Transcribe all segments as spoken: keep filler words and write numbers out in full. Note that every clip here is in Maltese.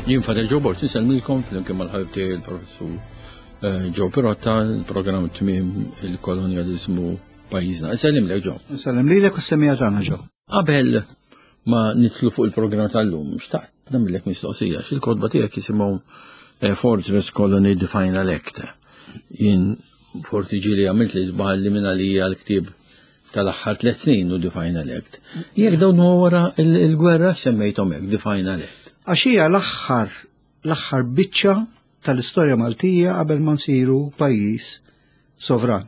Jien Fader Joe Borsi nsellmilkom flimkien mal-ħabib tiegħi il-Professur Joe Pirotta, il-programm tmiem il-kolonjaliżmu pajjiżna. Nsellimlek Joe. Nsellem lilek u s-semija tagħna Joe. Qabel ma nitlu fuq il-programm tal-lum, xtaqt nagħmellek mistoqsija x'il-kodba tiegħek jisimhom Fortress Colony Final Act. Jien forsi ġieli għamilt li żbaħ li minn għalija l-ktieb tal-aħħar tliet snin u Final Act. Jekk dawn wara il-gwerra x'semmejthom hekk Final Act. Għax hija l-aħħar l-aħħar biċċa tal-istorja Maltija qabel ma nsiru pajjiż sovran.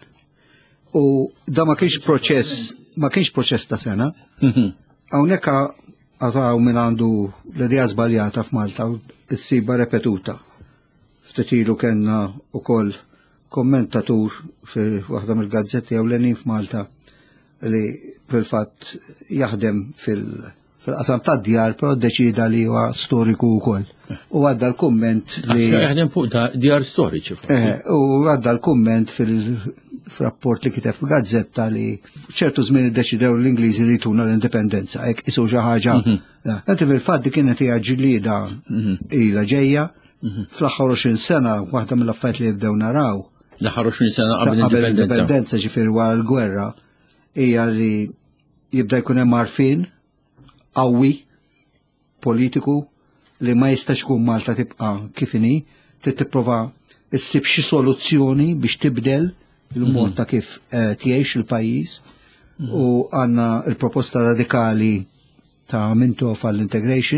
U da ma kienx proċess ma kienx proċess ta' sena. Hawnhekk għataw minn għandu l-idea żbaljata f'Malta u ssiba repetuta. Ftit ilu kellna wkoll kommentatur fi waħda mill-gazzetti ewlenin f'Malta li fil-fatt jaħdem fil- fil-qasam ta' djar, però deċida li huwa storiku wkoll. U għadda l-kumment li. Jaħdem fuq ta' djar storiċi. U għadda l-kumment fil-rapport li kiteb f'gazzetta li ċertu żmien iddeċidew l-Ingliżi li jtuna l-indipendenza, hekk isu xi ħaġa. Għanti fil-fatt kienet hija ġlieda ilha ġejja, fl-aħħar għoxrin sena waħda mill-affarijiet li jibdew naraw. L-aħħar għoxrin sena qabel l-indipendenza. Ġifieri wara l-gwerra hija li jibda jkun hemm għarfien qawwi politiku li ma jistax tkun Malta tibqa' kif inhi, trid tipprova issib xi soluzzjoni biex tibdel il-mod ta' kif tgħix il-pajjiż u għandna l-proposta radikali ta' Minto fall-integration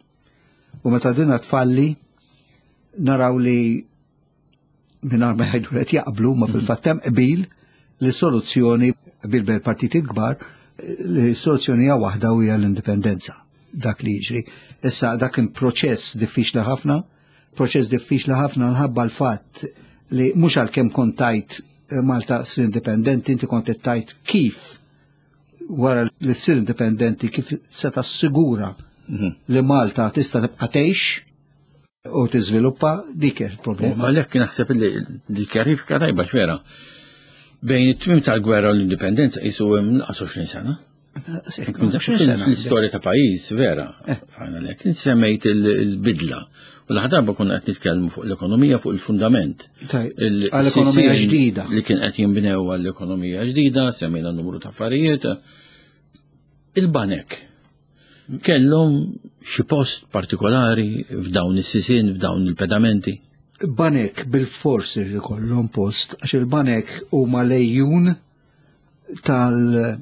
u meta dinha tfalli naraw li mingħajr ma jgħidu qed jaqblu ma fil-fatt hemm qbil li soluzzjoni qbil bejn partiti kbar li soluzzjoni hija waħda u hija l-indipendenza. Dak li jiġri. Issa dak kien proċess diffiċli ħafna, proċess diffiċli ħafna nħabba l-fatt li mhux għalkemm kont tajt Malta ssir indipendenti, inti kont tajt kif wara li ssir indipendenti kif se tassigura li Malta tista' tibqa' tgħix u tiżviluppa dik il-problema. Għalhekk naħseb li l-kjarifika tajba x'vera. Bejn it-tmiem tal-gwerra u l-indipendenza jisu hemm naqas għoxrin sena. Fl-istorja ta' pajjiż vera. Inti semmejt il-bidla. U l-ħadarba konna qed nitkellmu fuq l-ekonomija fuq il-fundament. Għall-ekonomija ġdida. Li kien qed jinbnew għall-ekonomija ġdida, semmejna numru ta' affarijiet. Il-banek kellhom xi post partikolari f'dawn is-sisien, f'dawn il-pedamenti. Banek bil-forsi li kollhom post, għax il-banek huma lejjun tal-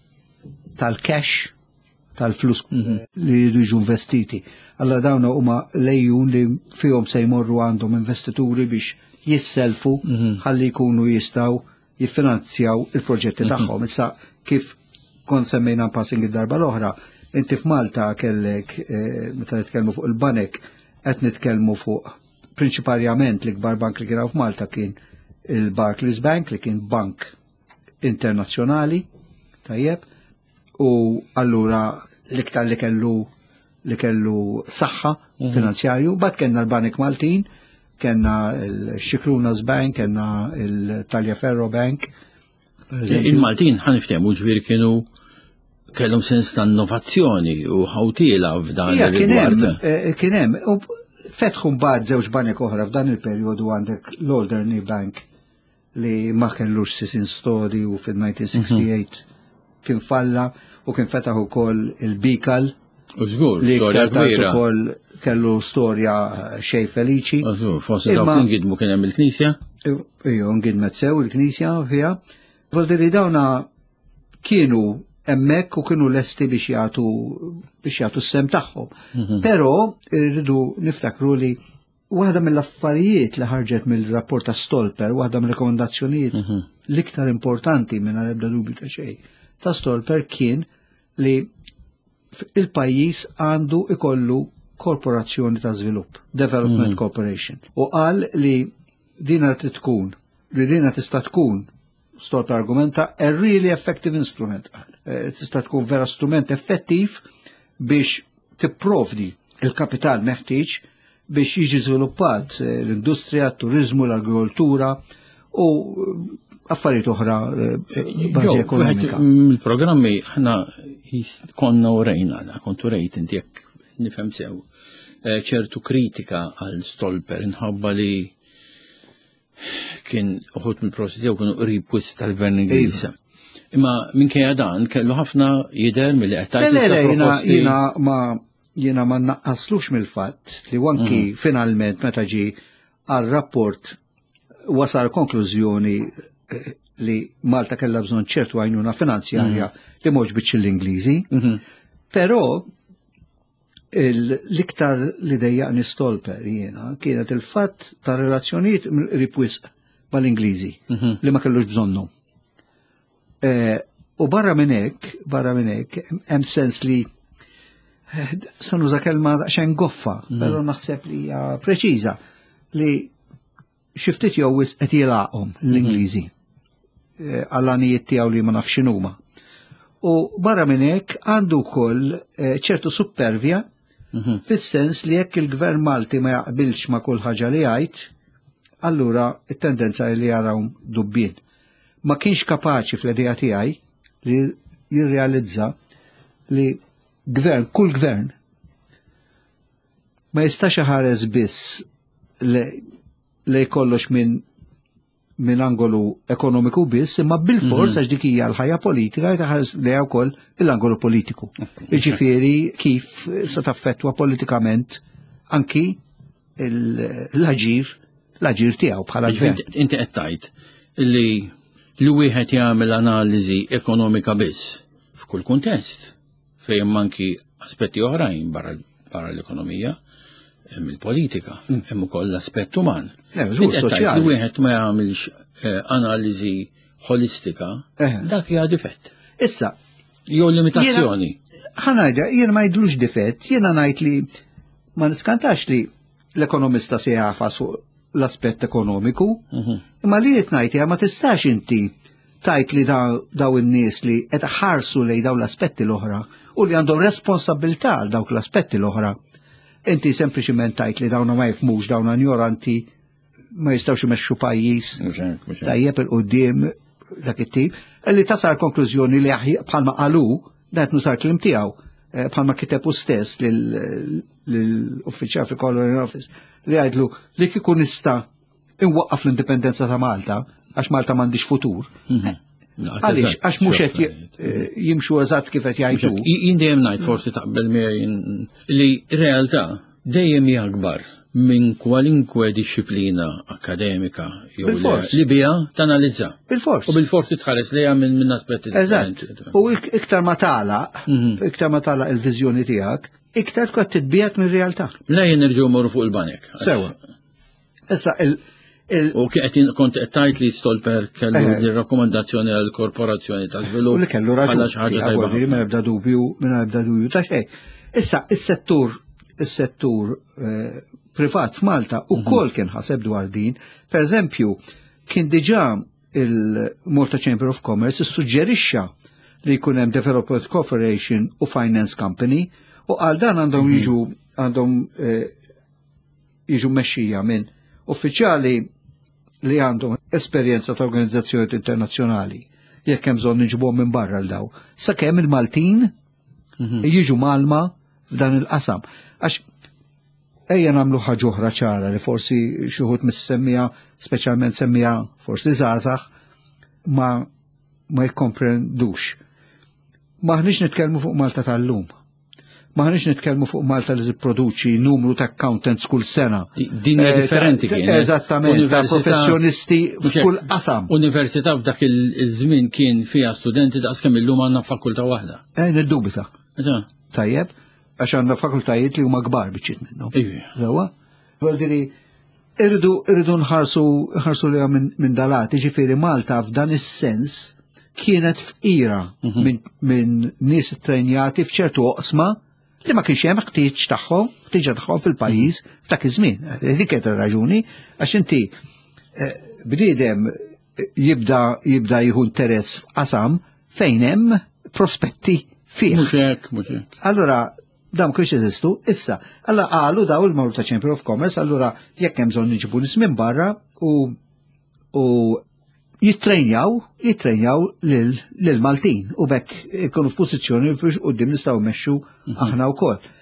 tal-cash, tal-flus li jiġu investiti. Alla dawna huma lejjun li fihom se jmorru għandhom investituri biex jisselfu ħalli jkunu jistgħu jiffinanzjaw il-proġetti tagħhom. Issa kif kont semmejna passing id-darba l-oħra, inti f'Malta kellek meta nitkellmu fuq il-banek qed nitkellmu fuq prinċipalment l-ikbar bank li kien f'Malta kien il-Barclays Bank li kien bank internazzjonali, tajjeb, u allura l-iktar li kellu li kellu saħħa finanzjarju, bad kellna l-Banek Maltin, kellna il-Xikrunas Bank, kellna il-Taljaferro Bank. Il-Maltin ħaniftehmu ġifieri kienu kellhom sens ta' innovazzjoni u ħawtiela f'dan ir-rigward. Kien hemm fetħu mbagħad żewġ banek oħra f'dan il-perjodu għandek l-Alderney Bank li ma kellux sisin stori u fil-nineteen sixty-eight kien falla u kien fetaħ ukoll il-Bikal li ukoll kellu storja xej feliċi. Forsi dawk ingidmu kien hemm il-Knisja? Iju, ngidmet sew il-Knisja fiha. Voldiri dawna kienu hemmhekk u kienu lesti biex jagħtu biex jagħtu s-sem tagħhom. Però rridu niftakru li waħda mill-affarijiet li ħarġet mill-rapport ta' Stolper, waħda mill-rekomendazzjonijiet l-iktar importanti minn ebda dubju ta' xejn ta' Stolper kien li il-pajjiż għandu ikollu korporazzjoni ta' żvilupp, Development Corporation. U qal li dina tkun, li dina tista' tkun Stolper argumenta a really effective instrument. Tista' tkun vera strument effettiv biex tipprovdi il-kapital meħtieġ biex jiġi żviluppat l-industrija, t-turizmu, l-agrikoltura u affarijiet oħra bażi ekonomika. Il-programmi ħna konna u rejna, kontu rejt inti jekk nifhem sew. eh, ċertu kritika għal Stolper inħabba li kien uħut mill-proċess tiegħu kienu qrib wisq tal-Gvern Ingliż. Imma minkejja dan kellu ħafna jidher milli qed Le, le, le, tgħid jiena jiena ma jiena ma naqqaslux mill-fatt li wanki finalment meta ġi għal rapport wasal konklużjoni eh, li Malta kellha bżonn ċertu għajnuna finanzjarja li mhux biċ l-Ingliżi. Però l-iktar li dejjaqni Stolper jiena kienet il-fatt ta' relazzjonijiet qrib wisq mal-Ingliżi li ma kellux bżonnhom. U barra minn hekk, barra minn hekk hemm sens li sa nuża kelma xejn goffa, però naħseb li hija preċiża li xi ftit jew wisq qed jilaqhom l-Ingliżi għall-għanijiet tiegħu li ma nafx x'inhuma. U barra minn hekk għandu wkoll ċertu supervja fis-sens li jekk il-Gvern Malti ma jaqbilx ma' kull ħaġa li jgħid, allura it-tendenza li jarawhom dubbien. Ma kienx kapaċi fl-idea tiegħi li jirrealizza li gvern, kull gvern ma jistax iħares biss li jkollox minn minn angolu ekonomiku biss, imma bil-fors għax dik hija l-ħajja politika jtaħares li wkoll l-angolu politiku. Jiġifieri kif se taffettwa politikament anki l-aġir l-aġir tiegħu bħala gvern. Inti qed tgħid li li wieħed jagħmel analiżi ekonomika biss f'kull kuntest fejn manki aspetti oħrajn barra l-ekonomija. Hemm il-politika, hemm ukoll l-aspett uman. Li wieħed ma jagħmilx analiżi holistika, dak hija difett. Issa, jew limitazzjoni. Ħanajda, jien ma jidlux difett, jiena ngħid li ma niskantax li l-ekonomista se jafas fuq l-aspett ekonomiku, imma li qed ngħid ma tistax inti tajt li daw in-nies li qed ħarsu lejn dawn l-aspetti l-oħra u li għandhom responsabilità għal dawk l-aspetti l-oħra. Inti sempliċiment tajt li dawna ma jifmux dawna ignoranti ma jistawx imexxu pajjiż tajjeb il-qudiem dak it-tip, li tasal konklużjoni li bħalma qalu dat nusar klim tiegħu bħalma kitebu stess lill-uffiċjal fil-Colonial Office li għajdlu li kieku nista' inwaqqaf l-indipendenza ta' Malta għax Malta m'għandix futur. Għaliex, għax mhux qed jimxu eżatt kif qed jgħidu. Jien dejjem ngħid forsi taqbel miegħi li r-realtà dejjem hija akbar minn kwalinkwe disciplina akademika jew li biha tanalizza. Bil-fors. U bil-fors titħares lejha minn aspetti differenti. Eżatt. U iktar ma tagħlaq, iktar ma tagħlaq il-viżjoni tiegħek, iktar tkun titbiegħed mir-realtà. La jien nerġgħu morru fuq il-banek. Sewa. Issa il- U kont qed tajt li Stolper kellu l-rakkomandazzjoni għall korporazzjoni ta' żvilupp. U li kellu raġuni ma ebda dubju, ma ebda dubju ta' xejn. Issa is-settur is-settur privat f'Malta ukoll kien ħaseb dwar din. Pereżempju, kien diġà il-Malta Chamber of Commerce issuġġerixxa li jkun hemm Development Corporation u Finance Company u għal dan għandhom jiġu għandhom jiġu mexxija minn uffiċjali li għandhom esperjenza ta' organizzazzjoni internazzjonali, jekk hemm bżonn niġbuhom minn barra l daw. Sakemm il-Maltin jiġu malma f'dan il-qasam. Għax ejja nagħmlu ħaġa oħra ċara li forsi xi wħud mis-semmija, speċjalment semmija forsi żgħażagħ, ma ma jikkomprendux. Maħniex nitkellmu fuq Malta tal-lum. Maħniex nitkellmu fuq Malta li tipproduċi numru ta' accountants kull sena. Din hija differenti kien. Eżattament, ta' professjonisti f'kull qasam. Università f'dak il-żmien kien fiha studenti daqskemm illum għandna fakultà waħda. Eh, niddubita. Tajjeb, għax għandna fakultajiet li huma kbar biċċiet minnhom. Sewa? Voldiri, irridu irridu nħarsu nħarsu liha minn dalat, jiġifieri Malta f'dan is-sens kienet f'ira minn nies trenjati f'ċertu oqsma li ma kienx hemm ħtieġ tagħhom, ħtieġa tagħhom fil-pajjiż f'dak iż-żmien. Dik kienet ir-raġuni għax inti bniedem jibda jibda jieħu interess f'qasam fejn hemm prospetti fih. Mhux hekk, mhux hekk. Allura dawn kienx jeżistu, issa, alla qalu daw il-Malta Chamber of Commerce, allura jekk hemm bżonn niġibu nies minn barra u u jittrejnjaw, jittrejnjaw lil Maltin u bekk ikunu f'pożizzjoni biex qudiem nistgħu mmexxu aħna wkoll.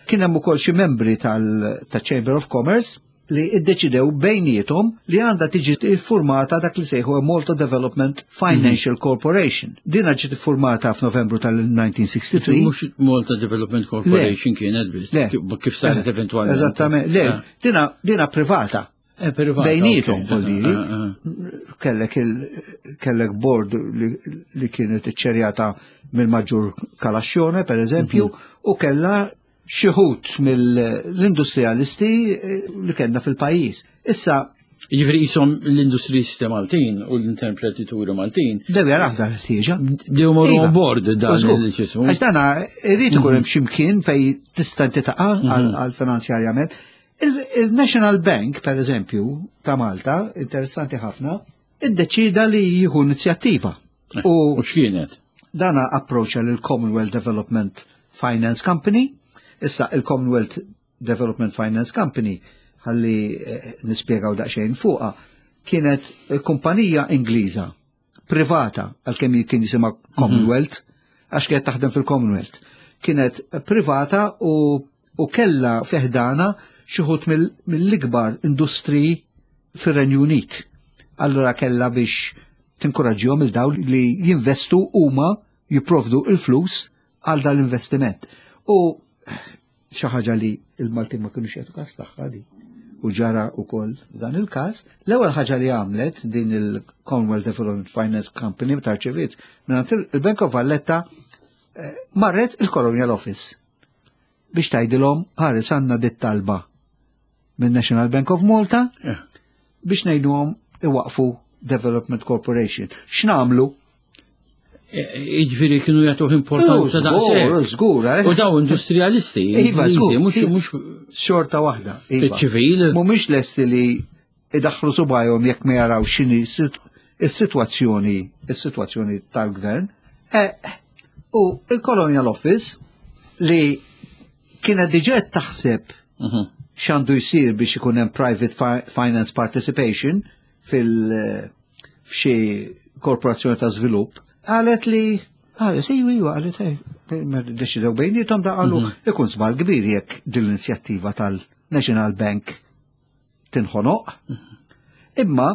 kien hemm ukoll xi membri tal-Chamber of Commerce li iddeċidew bejniethom li għandha tiġi iffurmata dak li sejħu Malta Development Financial Corporation. Dina ġiet iffurmata f'Novembru tal-nineteen sixty-three. Mhux Malta Development Corporation kienet biss. Kif saret eventwalment. Eżattament. Le, dina dina privata. Bejnietom kolliri. Kellek kellek board li kienet iċċerjata mill-Maġġur Kalaxxjone, per eżempju, u kellha xi ħut mill-industrialisti li kellna fil-pajjiż. Issa jiġifieri qishom l-industristi Maltin u l-interpretituri Maltin. Dew jaraw dak il-ħtieġa. Dew morru on board dan il-ġismu. Għax dana irid ikun hemm x'imkien fejn tista' titaqa' għall-finanzjarjament. Il-National Bank, per eżempju, ta' Malta, interessanti ħafna, iddeċida li jieħu inizjattiva. U x'kienet? Dana approċċa lil Commonwealth Development Finance Company. Issa il-Commonwealth Development Finance Company, ħalli nispjegaw daqsxejn fuqha, kienet kumpanija Ingliża, privata, għalkemm kien jisimha Commonwealth, għax kienet taħdem fil-Commonwealth. Kienet privata u kellha feħdana xi ħut mill-ikbar industriji fir-Renju Unit. Allura kellha biex tinkoraġġihom il-dawl li jinvestu huma jipprovdu il-flus għal dal-investiment. U xi ħaġa li l-Maltin ma kinux jagħtu każ tagħha di. U ġara wkoll dan il-każ, l-ewwel ħaġa li għamlet din il-Commonwealth Development Finance Company meta rċeviet minn il-Bank of Valletta marret il-Colonial Office biex tgħidilhom ħares għandna dit talba minn National Bank of Malta biex ngħiduhom iwaqfu Development Corporation. X'nagħmlu? Iġviri kienu jagħtuh importanza daqshekk. Żgur, U daw industrialisti, mhux xorta waħda. ċivil. Mhumiex lesti li idaħħlu subajhom jekk ma jaraw x'inhi is-sitwazzjoni is-sitwazzjoni tal-gvern. U il-Colonial Office li kienet diġà taħseb x'għandu jsir biex ikun hemm private finance participation fil-f'xi korporazzjoni ta' żvilupp, għalet li, għalet, iwa, iwa, għalet, deċidew bejnietom da għallu, ikun sbal kbir jekk din l-inizjattiva tal-National Bank tinħonoq. Imma,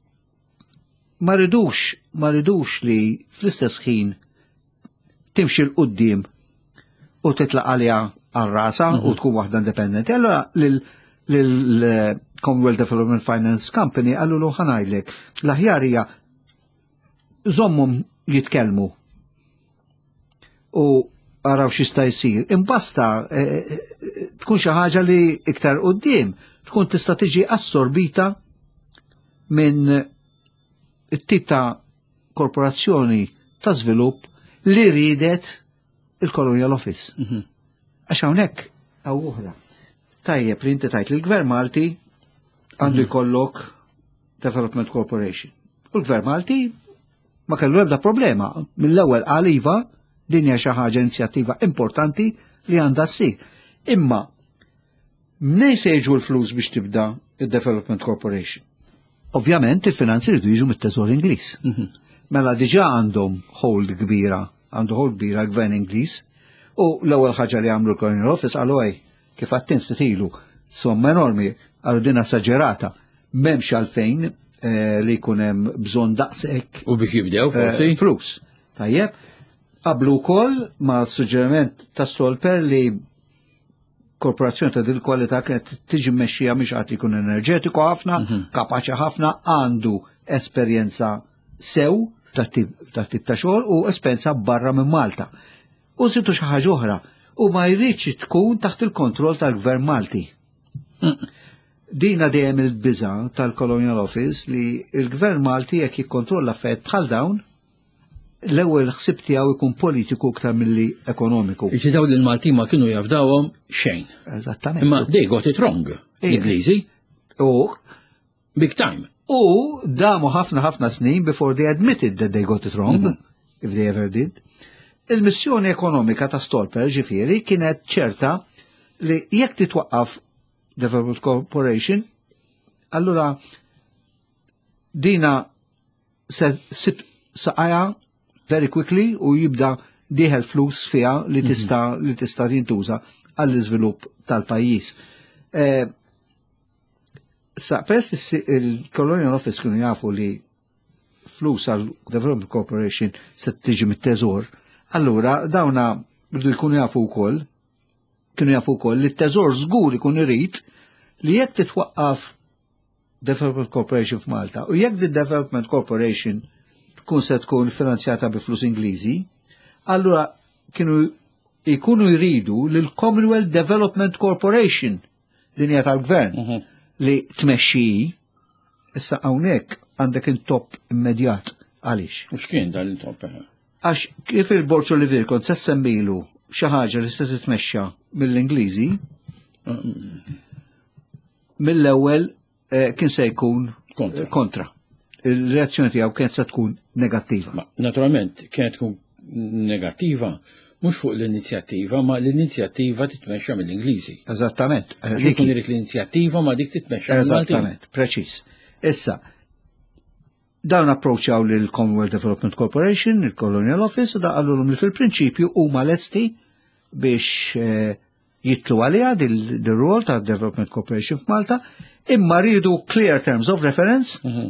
ma ridux, ma ridux li fl-istess ħin timxi l-qoddim u titlaq għalija għal-rasa u tkun waħda indipendenti. Allora, l-Commonwealth Development Finance Company għallu lu ħanajlek, l-aħjarija zommum jitkelmu u għaraw xista jisir. Imbasta tkun xi ħaġa li iktar qudiem tkun tista' tiġi assorbita minn it-tip ta' korporazzjoni ta' żvilupp li ridet il-Colonial Office. Għax hawnhekk hawn oħra. Tajjeb li inti tajt li l-Gvern Malti għandu jkollok Development Corporation. U l-Gvern Malti ma kellu ebda problema. Mill-ewwel qal iva din hija xi ħaġa inizjattiva importanti li għandha ssir. Imma mnej se jiġu l-flus biex tibda il-Development Corporation. Ovvjament il-finanzi rridu jiġu mit-Teżor Ingliż. Mela diġà għandhom hold kbira, għandu hold kbira l-Gvern Ingliż, u l-ewwel ħaġa li għamlu l-Colonial Office qalu ej kif għattin titilu somma enormi għallu din esaġerata m'hemmx għalfejn li jkun hemm bżonn daqshekk u biex jibdew forsi flus. Tajjeb, qablu wkoll ma' suġġeriment ta' Stolper li korporazzjoni ta' dil kwalità kienet tiġi mmexxija mhix qatt jkun enerġetiku ħafna, kapaċi ħafna, għandu esperjenza sew ta' tip ta' xogħol u esperjenza barra minn Malta. U situ xi ħaġa oħra, u ma jridx tkun taħt il-kontroll tal-Gvern Malti. Dina dejjem il-biża tal-Colonial Office li il-Gvern Malti jekk jikkontrolla affarijiet bħal dawn, l-ewwel ħsieb tiegħu jkun politiku aktar milli ekonomiku. Iġi dawn il-Malti ma kienu jafdawhom xejn. Eżattament. Imma they got it wrong, l-Ingliżi. U big time. U damu ħafna ħafna snin before they admitted that they got it wrong, if they ever did. Il-missjoni ekonomika ta' Stolper ġifieri kienet ċerta li jekk titwaqqaf Development Corporation, allura dina se saqaja very quickly u jibda diħel flus fija li tista li tista jintuża għall-iżvilupp tal-pajjiż. Eh, sa peress il-Colonial Office kienu jafu li flus għal Development Corporation se tiġi mit-teżor, allura dawna bdu jkunu jafu wkoll, kienu jafu wkoll li t-teżor żgur ikun irid li jekk titwaqqaf Development Corporation f'Malta u jekk di Development Corporation tkun se tkun finanzjata bi flus Ingliżi, allura kienu jkunu jridu li l-Commonwealth Development Corporation din hija tal-gvern Mhm. li tmexxi issa hawnhekk għandek intop immedjat għaliex. U x'kien dal-intop? Għax kif il-Borċu li virkon se semmilu xi ħaġa li se titmexxa mill-Ingliżi, mill-ewwel eh, kien se jkun Kontra. kontra. Il-reazzjoni tiegħu kien se tkun negattiva. Ma naturalment kienet tkun negattiva mhux fuq l-inizjattiva, ma l-inizjattiva titmexxa mill-Ingliżi. Eżattament. eh, Dik dik- irid l-inizjattiva ma dik titmexxa mill-Maltin. Eżattament, preċis. Issa, dawn approċċaw lil Commonwealth Development Corporation, il-Colonial Office, u da għallulhom li fil-prinċipju huma lesti biex eh, jitlu għalija dil-rol ta' Development Corporation f'Malta, imma rridu clear terms of reference Mhm.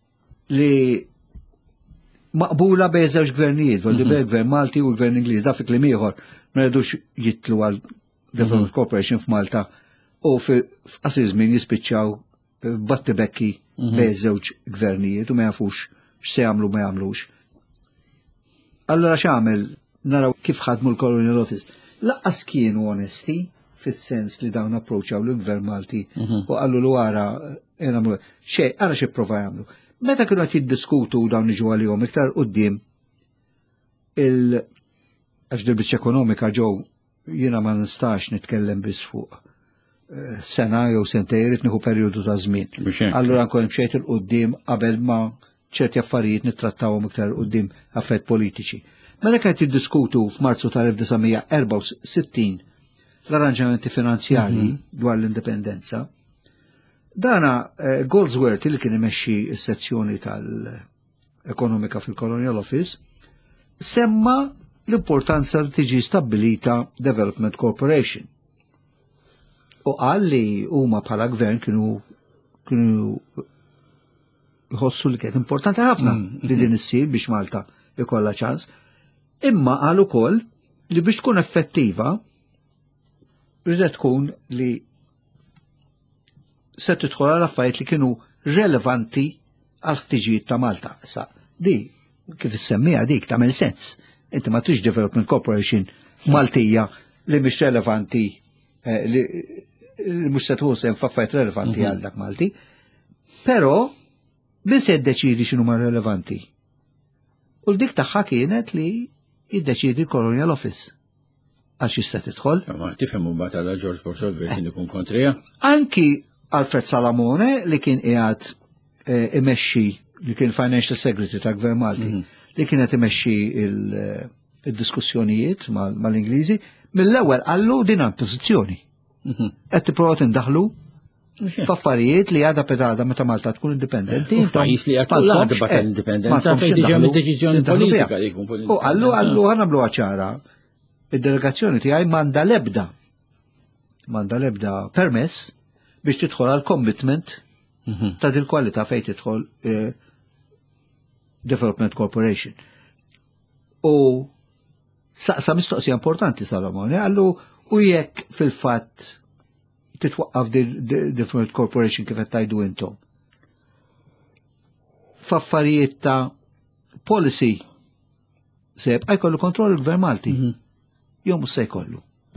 li maqbula bej żewġ gvernijiet, volli bej gvern Malti u gvern Ingliż, da fi klim ieħor ma rridux jitlu għal Development Corporation f'Malta u f'qasir żmien jispiċċaw batti bekki bej żewġ gvernijiet u ma jafux x'se jagħmlu ma jagħmlux. Allora x'għamel naraw kif ħadmu l-Colonial Office. Laqqas kienu onesti fis-sens li dawn approċċaw l-gvern Malti u qallu l wara jagħmlu xejn, ara xi prova jagħmlu. Meta kienu qed jiddiskutu dawn iġu għalihom iktar quddiem il għax dil-biċċa ekonomika ġew jiena ma nistax nitkellem biss fuq eh, sena jew sentejn irid nieħu perjodu ta' żmien. Biex hekk. Allura nkun mxejt il-qudiem qabel ma ċerti affarijiet nittrattawhom iktar qudiem affarijiet politiċi. Meta qed jiddiskutu f'Marzu tal-elf-tisa' l-arranġamenti finanzjari dwar l-indipendenza, dana eh, Goldsworthy li kien imexxi s-sezzjoni tal-ekonomika fil-Colonial Office semma l-importanza li tiġi stabilita Development Corporation. U qal li huma bħala gvern kienu kienu jħossu li kienet importanti ħafna li din issir biex Malta ikollha ċans, imma qal ukoll li biex tkun effettiva rridet tkun li se tidħol għal affarijiet li kienu relevanti għal ħtiġijiet ta' Malta. Sa di kif issemmija dik tagħmel sens. Inti ma tix Development Corporation f'Maltija li mhix relevanti eh, li li mhux se tħossem f'affarijiet relevanti għal dak Malti, però min se jiddeċidi x'inhuma relevanti. U l-dik tagħha kienet li jiddeċidi l-Colonial Office. Għax jista' tidħol. Ma tifhem mbagħad għal George Borsolver kien ikun kontrija. Anki Alfred Salamone li kien qiegħed eh, imexxi li kien Financial Secretary ta' Gvern Malti li kienet imexxi il- il-diskussjonijiet mal- mal-Ingliżi mill-ewwel qallu din hemm pożizzjoni. Qed tipprova tindaħlu f'affarijiet li għadha pedada meta Malta tkun indipendenti. U f'pajjiż li għad ma għadha tkomx, bata eh, l-indipendenza ma tkomx fejn tiġi tindaħlu- għamil deċiżjoni tindaħlu politika fiha. li jkun fuq U għallu għallu ħanamlu ċara id-delegazzjoni tiegħi m'għandha l-ebda m'għandha l-ebda permess biex tidħol għal commitment ta' dil kwalità fejn tidħol eh, Development Corporation. U saqsa mistoqsija importanti Salomone, għallu u jekk fil-fatt titwaqqaf Development Corporation kif qed tajdu intom. F'affarijiet ta' policy seb jkollu kontroll il-Gvern Malti. Jew mhux se jkollu.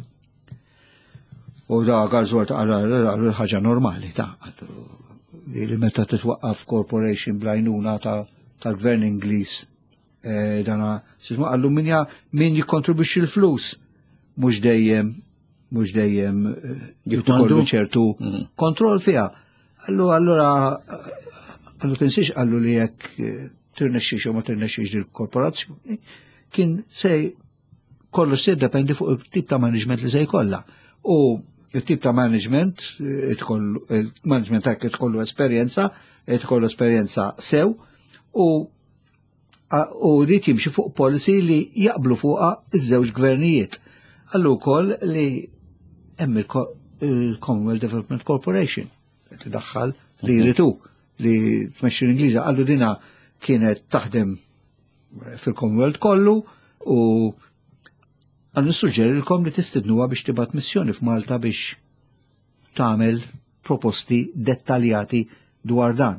U da għażwar ta' għal ħaġa normali ta' li meta titwaqqaf corporation blajnuna ta' tal-Gvern Ingliż eh, dana sisma għallu min ja min jikkontribwixxi l-flus mhux dejjem mhux dejjem eh, jkollu ċertu kontroll fiha. Allu allura għallu tinsiex għallu li jekk eh, tirnexxix jew ma tirnexxix dil-korporazzjoni kien se kollu se dependi fuq il-tip ta' management li se jkollha. U il-tip ta' management, il-management ta' tkollu esperjenza, tkollu esperjenza sew, u u rrit jimxi fuq policy li jaqblu fuqha iż-żewġ gvernijiet. Għallu wkoll li hemm il-Commonwealth Development Corporation qed tiddaħħal li jritu li tmexxi l-Ingliża qalu dina kienet taħdem fil-Commonwealth kollu u għan nissuġġerilkom li tistidnuha biex tibgħat missjoni f'Malta biex tagħmel proposti dettaljati dwar dan.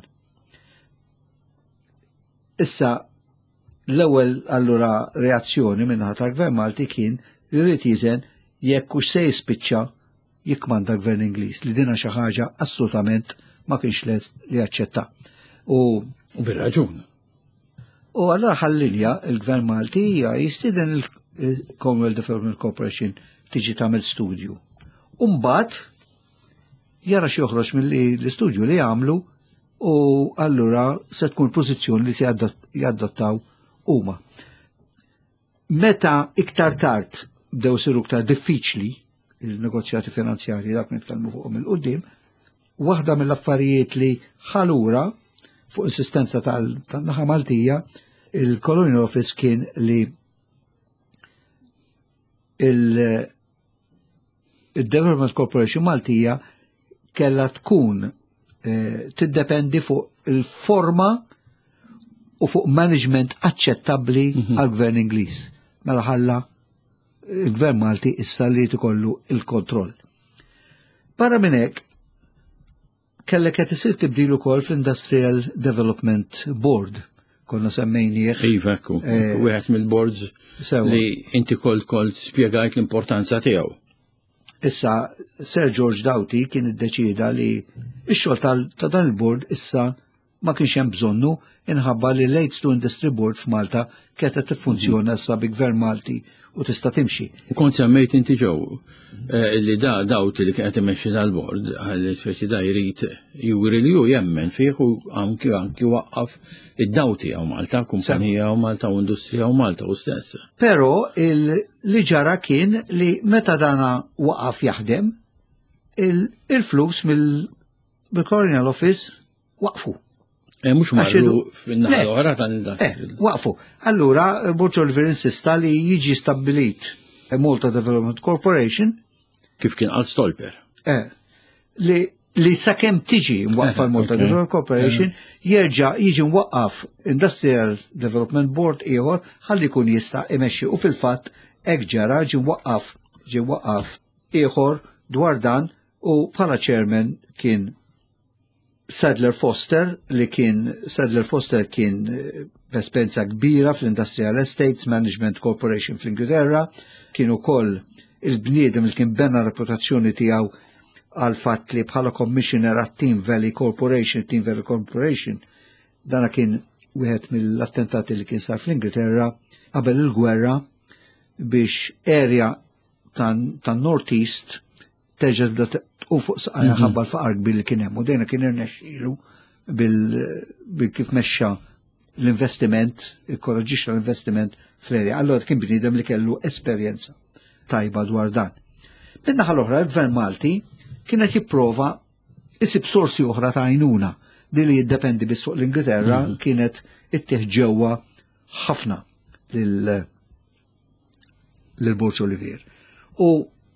Issa l-ewwel allura reazzjoni minnaħa tal-Gvern Malti kien li jrid jiżen jekk hux se jispiċċa jikkmanda Gvern Ingliż li dina xi ħaġa assolutament ma kienx lest li jaċċetta. U bir-raġun. U allura ħallinja il-Gvern Malti jistieden il-Commonwealth Development Corporation tiġi tagħmel studju. U mbagħad jara xi joħroġ mill-istudju li jagħmlu u allura se tkun pożizzjoni li se jaddottaw huma. Meta iktar tard bdew isiru iktar diffiċli il-negozjati finanzjarji dak nitkellmu fuqhom il-qudiem, waħda mill-affarijiet li ħalura fuq insistenza tal-naħa Maltija, il-Colonial Office kien li il-Development Corporation Maltija kella tkun eh, tiddependi fuq il-forma u fuq management aċċettabbli mm-hmm. għal-Gvern Ingliż. Mela ħalla il-Gvern Malti issa li tkollu il-kontroll. Barra minn hekk kellek qed isir tibdil ukoll fl-Industrial Development Board. Konna semmejnieh. Iva, wieħed mill-boards li inti kol kol spjegajt l-importanza tiegħu. Issa, Sir George Doughty kien iddeċida li x-xogħol ta' dan il-board issa ma kienx hemm bżonnu inħabba li l-Aids to Industry Board f'Malta kienet tiffunzjona issa bi Gvern Malti u tista' timxi. U kont semmejt inti ġew li da Doughty li kienet imexxi dal-bord ħalli speċi da jrid juri li hu jemmen fih u anki anki waqqaf id-Doughty hawn Malta, kumpanija hawn Malta u industrija hawn Malta u stess. Però li ġara kien li meta dana waqaf jaħdem il-flus mill-Colonial Office waqfu. E mux marru fin-naħa l-oħra tal-industri. Waqfu. Allura, Burġ Oliver insista li jiġi stabbilit Malta Development Corporation. Kif kien għal Stolper. Li li sakemm tiġi mwaqfa l-Malta Development Corporation jerġa' jiġi mwaqqaf Industrial Development Board ieħor ħalli jkun jista' imexxi u fil-fatt hekk ġara ġi mwaqqaf ġi mwaqqaf ieħor dwar dan u bħala chairman kien Sadler Foster li kien Sadler Foster kien b'esperjenza kbira fl-Industrial Estates Management Corporation fl-Ingilterra, kien ukoll il-bniedem li kien benna reputazzjoni tiegħu għal fatt li bħala commissioner għat Team Valley Corporation, Team Valley Corporation, dana kien wieħed mill-attentati li kien sar fl-Ingilterra qabel il-gwerra biex area tan Northeast terġa' u fuq saqajja ħabbar faqar kbir li kien hemm u dejna kien irnexxielu bil kif mexxa l-investiment, ikkoraġġixxa l-investiment fl-erja. Allora kien bniedem li kellu esperjenza tajba dwar dan. Min-naħa l-oħra, il-Gvern Malti kienet jipprova isib sorsi oħra ta' għajnuna di li jiddependi bis fuq l-Ingilterra kienet ittieħ ġewwa ħafna lil-Burġ Olivier. U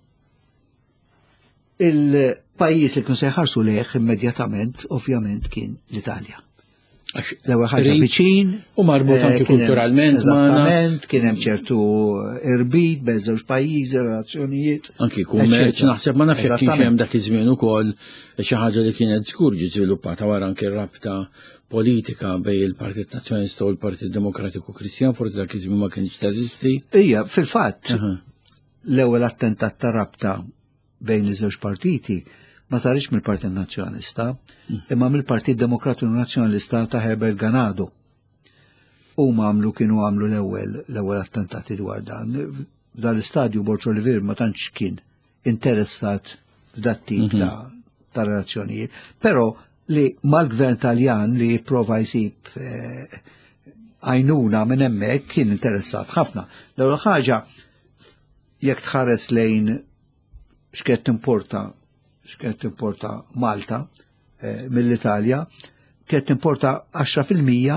il-pajjiż li kien se jħarsu leħ immedjatament ovvjament kien l-Italja. L-ewwel ħaġa viċin u marbut anke kulturalment eżattament, kien hemm ċertu irbit bejn żewġ pajjiżi, relazzjonijiet. Anki kummerċ naħseb ma nafx kien hemm dak iż-żmien ukoll xi ħaġa li kienet żgur ġi żviluppata wara anke rabta politika bejn il-Partit Nazzjonalista u l-Partit Demokratiku Kristjan forsi dak iż-żmien ma kienx teżisti. Ija, fil-fatt l-ewwel attentat ta' rabta bejn iż-żewġ partiti ma sarix mill-Partit Nazzjonalista, imma mill-Partit Demokratiku Nazzjonalista ta' Herbert Ganado. Huma għamlu kienu għamlu l-ewwel l-ewwel attentati dwar dan. F'dan l-istadju Burġ Olivier ma tantx kien interessat f'dat tip ta' relazzjonijiet, però li mal-Gvern Taljan li jipprova jsib għajnuna minn hemmhekk kien interessat ħafna. L-ewwel ħaġa jekk tħares lejn x'kien timporta x'kien timporta Malta eh, mill-Italja, kien timporta għaxra fil-mija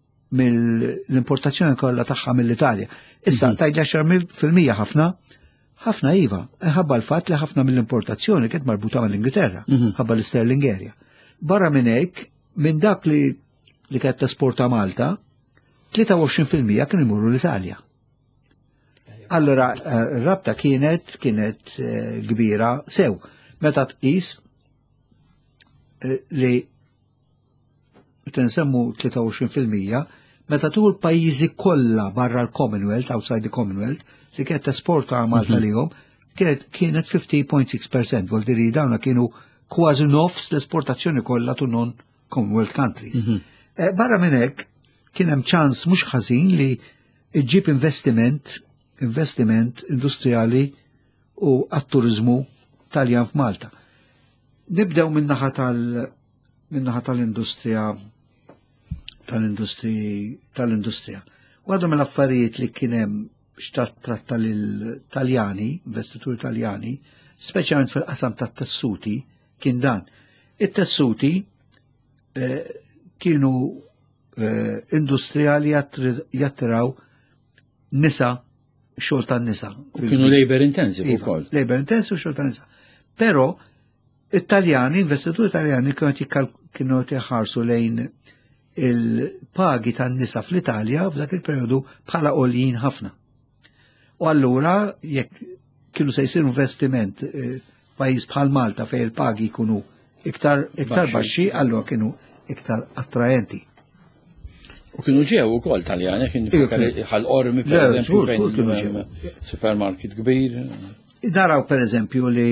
mill-importazzjoni kollha tagħha mill-Italja. Issa tajt għaxra fil-mija ħafna ħafna iva, ħabba l-fatt li ħafna mill-importazzjoni kienet marbuta mal-Ingilterra, ħabba l-sterling area. Barra minn hekk, minn dak li li kienet tesporta Malta, tlieta u għoxrin fil-mija kienu jmorru l-Italja. Allora, rabta kienet kienet kbira sew. Meta tqis li tinsemmu tlieta u għoxrin fil-mija, meta tuħu l-pajjiżi kollha barra l-Commonwealth, outside the Commonwealth, li kienet tesporta Malta lihom, kienet fifty point six percent, vol diri dawna kienu kważi nofs l-esportazzjoni kollha tu non-Commonwealth countries. Barra minn hekk kien hemm ċans mhux ħażin li ġġib investiment investiment industrijali u għat-turizmu Taljan f'Malta. Nibdew min-naħa tal min-naħa tal-industrija tal-industri tal-industrija. Waħda mill-affarijiet li kien hemm x'tat tratta lill-Taljani, investituri Taljani, speċjalment fil-qasam tat-tessuti, kien dan. It-tessuti eh, kienu eh, industrijali jattiraw nisa xogħol tan-nisa. Kienu labor intensive ukoll. Labor intensive xogħol tan-nisa. Però it-Taljani, investituri Taljani kienu jħarsu lejn il-pagi tan-nisa fl-Italja f'dak il-perjodu bħala għoljin ħafna. U allura jekk kienu se jsir investiment eh, pajjiż bħal Malta fejn il-pagi jkunu iktar iktar baxxi, allura kienu iktar attraenti. U kienu ġew ukoll Taljani, kienu ħal-ormi pereżempju fejn supermarket kbir. Naraw pereżempju li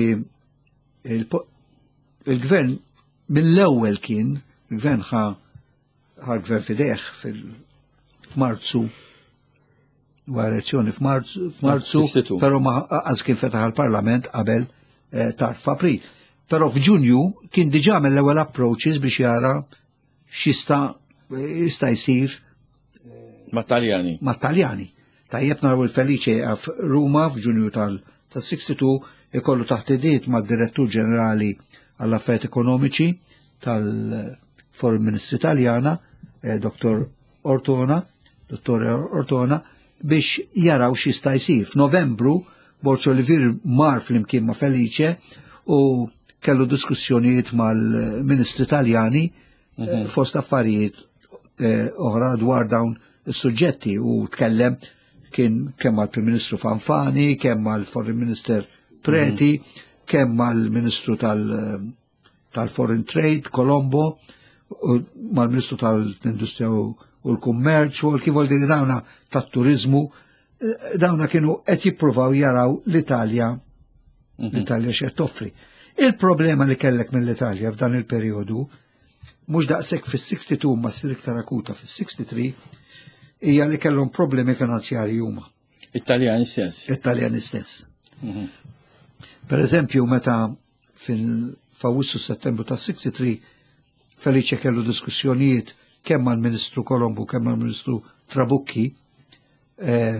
il-gvern mill-ewwel kien, il-gvern ħa ħal-gvern fideħ fil-Marzu, wara elezzjoni f'Marzu, però ma għaz kien fetaħ il-Parlament qabel tard f'April. Però f'Ġunju kien diġà mill-ewwel approaches biex jara x'jista' jista' jsir mat-Taljani. Mat-Taljani. Tajjeb naraw il-Felice f'Ruma f'Ġunju tal-sessantadue ikollu taħdidiet mad-Direttur Ġenerali għall-Affarijiet Ekonomiċi tal-Foreign Ministry Taljana, Dottor Ortona, Dottor Ortona, biex jaraw x'jista' jsir. F'Novembru Borċo Olivier mar flimkien ma' Felice u kellu diskussjonijiet mal-Ministri Taljani fost affarijiet oħra dwar dawn is-suġġetti u tkellem kien kemm mal-Prim Ministru Fanfani, kemm mal-Foreign Minister Preti, kemm mal-Ministru tal-Foreign Trade Colombo, mal-Ministru tal-Industrija u l-Kummerċ u kif vol diri dawna tat-turizmu, dawna kienu qed jippruvaw jaraw l-Italja l-Italja x'qed toffri. Il-problema li kellek mill-Italja f'dan il-perjodu mhux daqshekk fis-sixty-two ma ssir iktar akuta fis-sixty-three hija li kellhom problemi finanzjarji huma. Italjani stess. Italjani stess. Per eżempju, meta fil-Fawwissu Settembru tas-sixty-three Felice kellu diskussjonijiet kemm mal-Ministru Colombo, kemm mal-Ministru Trabucchi, eh,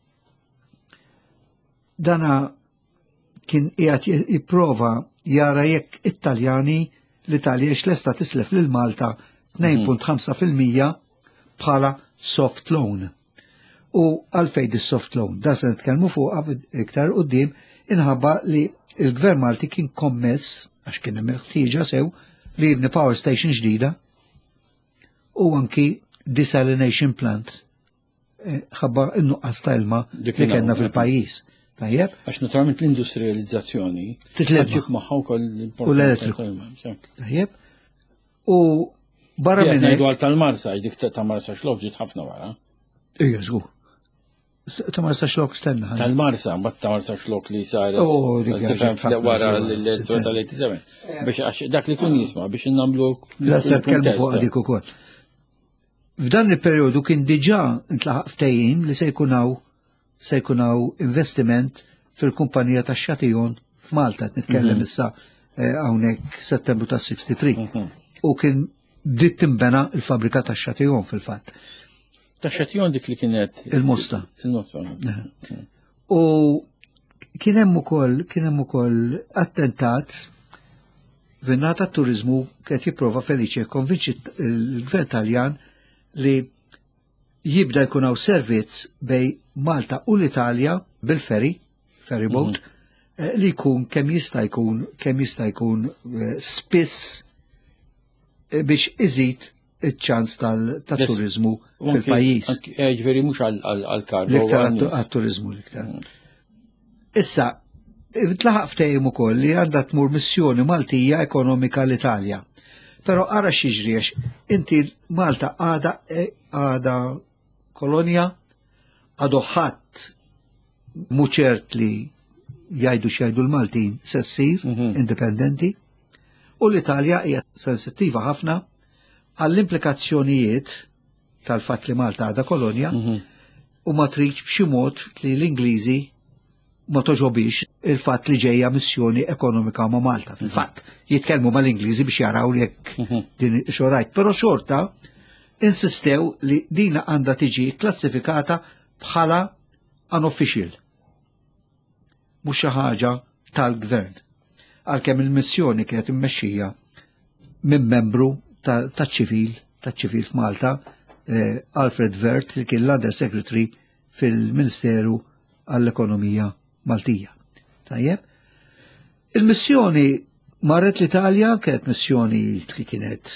dana kien qiegħed jipprova jara jekk it-Taljani l-Italja x'lesta tislef lil Malta two punt five fil-mija bħala soft loan. U għalfejn is-soft loan, da se nitkellmu fuq iktar quddiem inħabba li l-Gvern Malti kien kommess għax kien hemm ħtieġa sew li jibni power station ġdida u anki desalination plant ħabba innuqqas ta' ilma li kellna fil-pajjiż. Tajjeb? Għax naturalment l-industrializzazzjoni titlebba magħha wkoll u l-elettriku. Tajjeb? U barra minn hekk. Ngħidu tal-Marsa, dik ta' Marsa xlok ġiet ħafna wara. Ejja żgur. Ta' Marsa xlok stenna. Tal-Marsa, mbagħad ta' Marsa xlok li sar wara l-elezzjoni tal-eighty-seven. Biex għax dak li kun jisma' biex innamlu. La se tkellmu fuq dik ukoll. F'dan il-perjodu kien diġà intlaħaq ftehim li se jkunaw se jkunaw investiment fil-kumpanija tax Xatijon f'Malta, nitkellem issa hawnhekk Settembru tas sixty-three. U kien dritt tinbena l-fabrika tax Xatijon fil-fatt. Tax Xatijon dik li kienet il-Mosta. Il-Mosta. U kien hemm ukoll kien hemm ukoll attentat v'nata turizmu kien jipprova Felice konvinċi l-Gvern Taljan li jibda jkun hawn servizz bej Malta u l-Italja bil-ferry ferry boat, eh, li jkun kemm jista' jkun kemm jista' jkun eh, spiss eh, biex iżid iċ-ċans tal-turizmu fil-pajjiż. Ġifieri mhux għall-kargo. L-iktar għat-turizmu l-iktar. Issa, tlaħaq ftehim ukoll li għandha tmur missjoni Maltija ekonomika l-Italja. Però ara x'jiġri għax inti Malta għada għada kolonja għadu ħadd mhu ċert li jgħidu x'jgħidu l-Maltin se ssir indipendenti u l-Italja hija sensittiva ħafna għall-implikazzjonijiet tal-fatt li Malta għada kolonja u ma tridx b'xi mod li l-Ingliżi ma toġobix il-fatt li ġejja missjoni ekonomika ma' Malta. Fil-fatt, jitkellmu mal-Ingliżi biex jaraw li jekk din xorajt. Però xorta insistew li dina għandha tiġi klassifikata bħala unofficial. Mhux xi ħaġa tal-gvern. Għalkemm il-missjoni kienet immexxija minn membru taċ-ċivil, taċ-ċivil f'Malta, eh, Alfred Vert, li kien l-Under Secretary fil-Ministeru għall-Ekonomija Maltija. Tajjeb? Il-missjoni marret l-Italja, kienet missjoni li kienet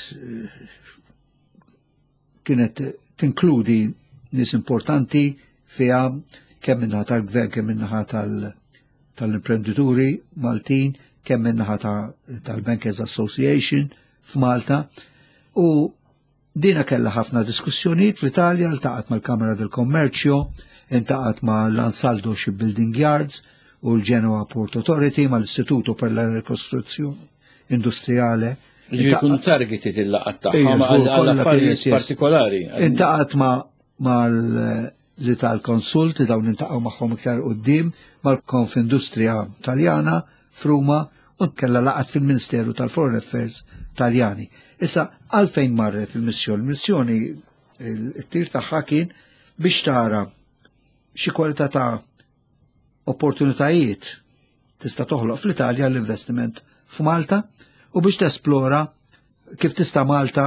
kienet tinkludi nis importanti fiha kemm minnaħa tal-gvern, kemm minnaħa tal-imprenditori Maltin, kemm minnaħa tal-Bankers Association f'Malta, u dina kella ħafna diskussjonijiet fl-Italja, iltaqat mal-Kamera del Commercio, intaqat ma' l-Ansaldo Shipbuilding Yards u l-Genoa Port Authority ma' l-Istituto per la Rekostruzzjoni Industriale. Jkunu targeted il-laqat tagħhom għal-affarijiet partikolari. Intaqat ma' l-Ital Consult, dawn intaqgħu magħhom iktar quddiem, mal-Konfindustria Taljana f'Ruma u kella laqat fil-Ministeru tal-Foreign Affairs Taljani. Issa għalfejn marret il-missjoni. Il-missjoni it-tir tagħha kien biex tara xi kwalità ta' opportunitajiet tista' toħloq fl-Italja l-investiment f'Malta u biex tesplora kif tista' Malta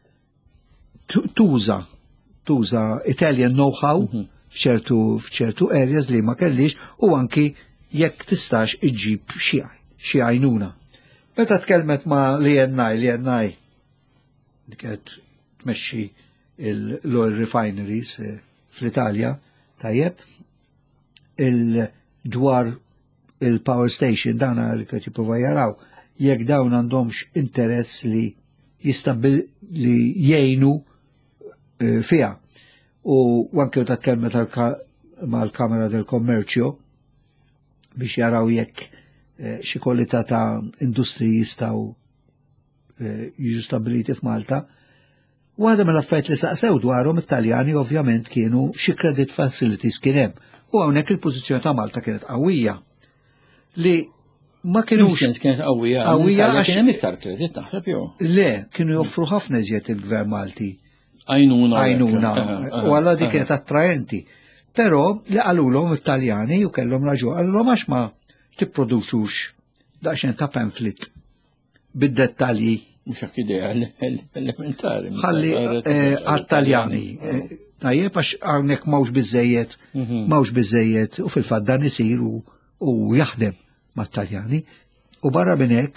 tuża tuża Italian know-how f'ċertu f'ċertu areas li ma kellix u anki jekk tistax iġġib xi għajnuna. Meta tkellmet ma' l I N I, l I N I li kienet tmexxi l-oil refineries fl-Italja, tajjeb, il-dwar il-power station dana li kħet jiprofa jaraw, jekk dawn għandhomx interess li jistabil li jgħinu uh, fija. U anke ta' tkellmet mal-Kamera del Commercio biex jaraw jekk uh, xi kwalità ta' industri jistaw uh, jiġu stabiliti f'Malta. U għadha mill-affarijiet li saqsew dwarhom it-Taljani ovvjament kienu xi credit facilities kien hemm. U hawnhekk il-pożizzjoni ta' Malta kienet qawwija. Li ma kienux kienet qawwija. Qawwija għax kien hemm iktar kredit naħseb jew. Le, kienu joffru ħafna iżjed il-Gvern Malti. Għajnuna. Għajnuna. U għalla dik kienet attraenti. Però li qalulhom it-Taljani u kellhom raġun, għalhom għax ma tipproduċux daqsxejn ta' pamphlet bid-dettalji. Mux għak idea elementari. Ħalli għal-Taljani. Tajjeb, għax għawnek mawx bizzejiet, mawx bizzejiet, u fil-fat dan isir u jaħdem ma' Taljani. U barra minnek,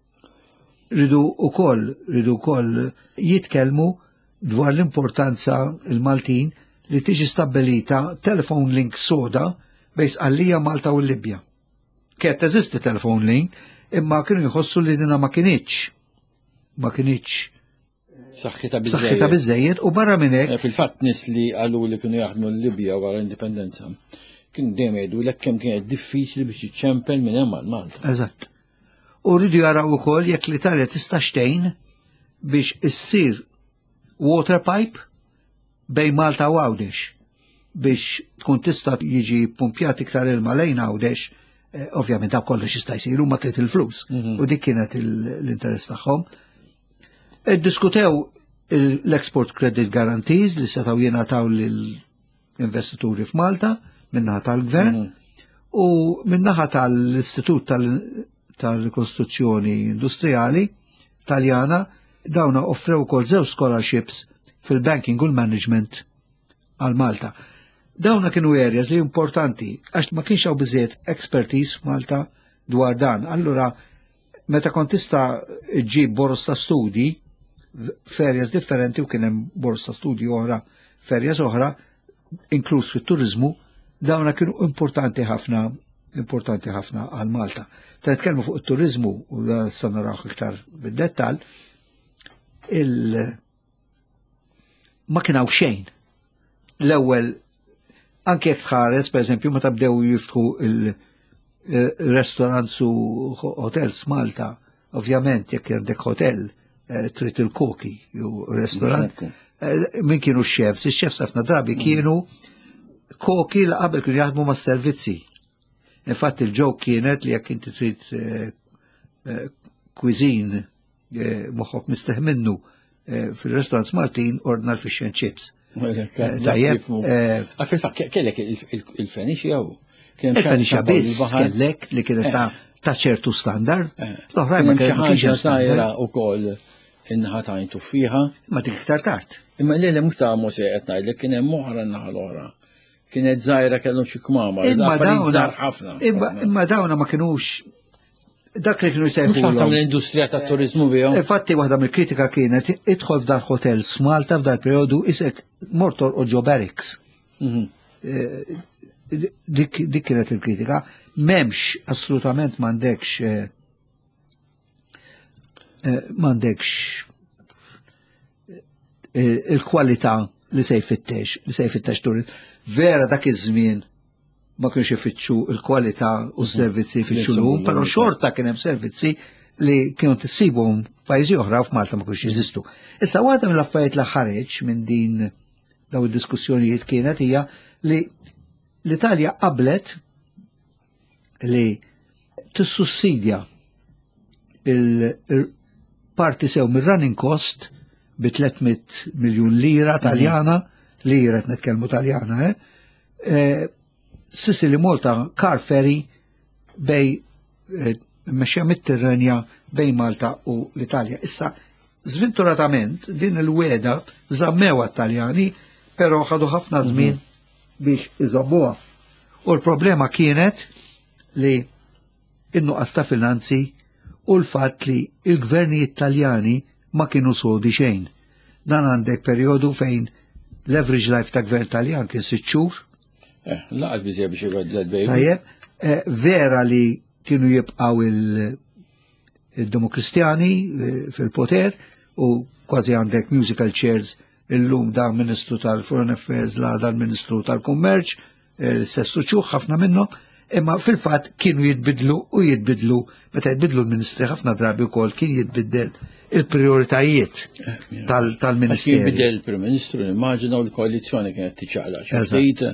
ridu u koll, ridu koll jitkelmu dwar l-importanza il-Maltin li tiġi stabilita telefon link soda bejs għallija Malta u l-Libja. Kiet teżisti telefon link, imma kienu jħossu li dina ma kienieċ ma kienieċ saħħita bizzejiet u barra minnek. Fil-fatt nis li għallu li kienu jaħdmu l-Libja wara indipendenza. Kien dejjem jgħidu l kemm kienet diffiċli biex jiċċempel minn hemm Malta. Eżatt. U rridu jaraw ukoll jekk l-Italja tista' xtejn biex issir water pipe bejn Malta u Għawdex biex tkun tista' jiġi pumpjat iktar ilma lejn Għawdex. Ovvjament daw kollox jista' jsir huma tliet il-flus. U dik kienet l-interess tagħhom. Diskutew l-export credit guarantees li setaw jenataw l-investituri f'Malta minnaħa tal-gvern u minnaħa tal-Istitut tal-Rikostruzzjoni Industrijali Taljana dawna offrew kol zew scholarships fil-banking u l-management għal Malta. dawna kienu areas li importanti, għax ma kienx hawn biżejjed expertise f'Malta dwar dan. Allura, meta kont tista' ġġib boros ta' studi f'areas differenti u kien hemm boros ta' studi oħra f'areas oħra, inkluż fit-turiżmu, dawna kienu importanti ħafna importanti ħafna għal Malta. Ta' nitkellmu fuq it-turiżmu u dan se naraw iktar bid-dettall, il ma kien hawn xejn. L-ewwel anke jekk tħares, pereżempju, meta bdew jiftħu il-restaurants u hotels Malta, ovvjament jekk jerdek hotel trid il-koki u restaurant. Min kienu x-chefs? Ix-chefs ħafna drabi kienu koki li qabel kienu jaħdmu ma' servizzi. Infatti il-ġok kienet li jekk inti trid cuisine moħħok misteħ minnu fil-restaurants Maltin ordna l-fish and chips. Tajjeb. Għafil kellek il-Feniċja u? Il-Feniċja biss kellek li kienet ta' ċertu standard. L-oħrajn ma kienx sajra u koll inħatajn tuffiħa. Ma dik iktar tard. Imma l-lele mux ta' mose għetnaj li kienem moħra n-naħa l-oħra. Kienet zaħira kellhom xi kmama. Imma dawna ma kienux dak li kienu jsejħu. Mux waħda mill-industrija tat turizmu bihom. Infatti waħda mill-kritika kienet idħol f'dar hotels f'Malta f'dar perjodu isek mortor o ġo barracks. Dik kienet il-kritika. M'hemmx assolutament m'għandekx m'għandekx il-kwalità li se jfittex, li se jfittex turizm. Vera dak iż-żmien ma kienx ifittxu il-kwalità u s-servizzi jfittxu l-hum, però xorta kien hemm servizzi li kienu tissibhom pajjiżi oħra f'Malta ma kienx jeżistu. Issa waħda mill-affarijiet li ħareġ minn din daw id-diskussjonijiet kienet hija li l-Italja qablet li tissussidja il-parti sew mir-running cost bi tlietmiyet miljun lira Taljana, lira qed nitkellmu Taljana, eh? Sicily Malta car ferry bej mexja mit-Tirrenja bej Malta u l-Italja. Issa, żventuratament din il-weda żammewa t-Taljani, però ħadu ħafna żmien biex iżommuha. U l-problema kienet li innuqqas ta' finanzi u l-fatt li il-gvernijiet Taljani ma kienu sodi xejn. Dan għandek perjodu fejn l-average life ta' gvern Taljan kien sitt xhur. Laqad biżja biex jibgħad bejn. Tajjeb, vera li kienu jibqgħu il-Demokristjani fil-poter u kważi għandek musical chairs illum da Ministru tal-Foreign Affairs la da Ministru tal-Kummerċ, l-istessu ċuħ ħafna minnhom, imma fil-fatt kienu jitbidlu u jitbidlu, meta jitbidlu l-Ministri ħafna drabi wkoll kien jitbiddel il-prioritajiet tal-Ministeri. Kien bidel il-Prim Ministru, immaġina u l-koalizjoni kienet tiċċaqla.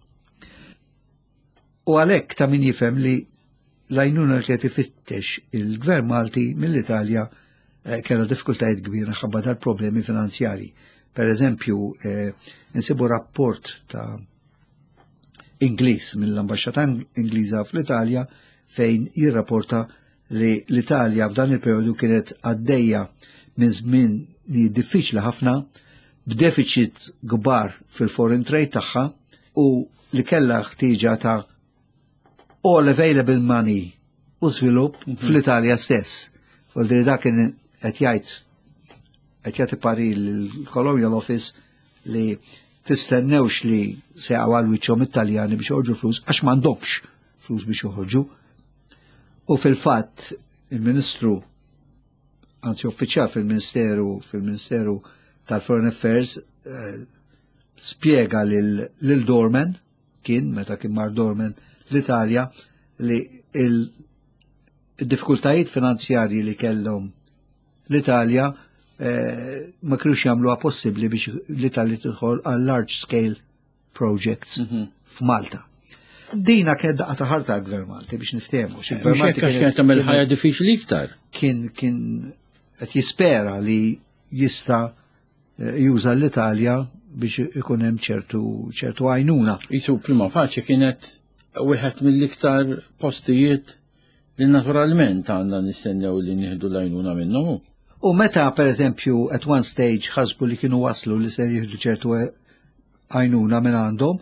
U għalhekk ta' min jifhem li l-għajnuna li qed ifittex il-Gvern Malti mill-Italja kellha diffikultajiet kbira ħabba tal-problemi finanzjarji. Per eżempju, insibu rapport ta' Ingliż mill-Ambaxxata Ingliża fl-Italja fejn jirrapporta li l-Italja f'dan il-perjodu kienet għaddejja minn żmien li diffiċli ħafna b'deficit kbar fil-foreign trade tagħha u li kellha ħtieġa ta' all available money u żvilupp fl-Italja stess. Għaldi dak kien qed jgħid qed jagħti pari l-Colonial Office li tistennewx li se għawal wiċċhom Italjani biex joħorġu flus għax m'għandhomx flus biex joħorġu. U fil-fatt il-Ministru, anzi uffiċjal fil-Ministeru fil-Ministeru tal-Foreign Affairs spjega lil Dorman, kien meta kien mar Dorman l-Italja, li il-diffikultajiet finanzjarji li kellhom l-Italja ma kienux jagħmluha possibbli biex l-Italja tidħol għal large scale projects f'Malta. Dina kien daqqa ta' ħarta għal-Gvern Malti biex niftehmu. Kien tagħmel ħajja diffiċli iktar. Kien kien qed jispera li jista' juża l-Italja biex ikun hemm ċertu ċertu għajnuna. Isu prima faċi kienet wieħed mill-iktar postijiet li naturalment għandna nistennew li nieħdu l-għajnuna minnhom. U meta pereżempju at one stage ħasbu li kienu waslu li se jieħdu ċertu għajnuna minn għandhom,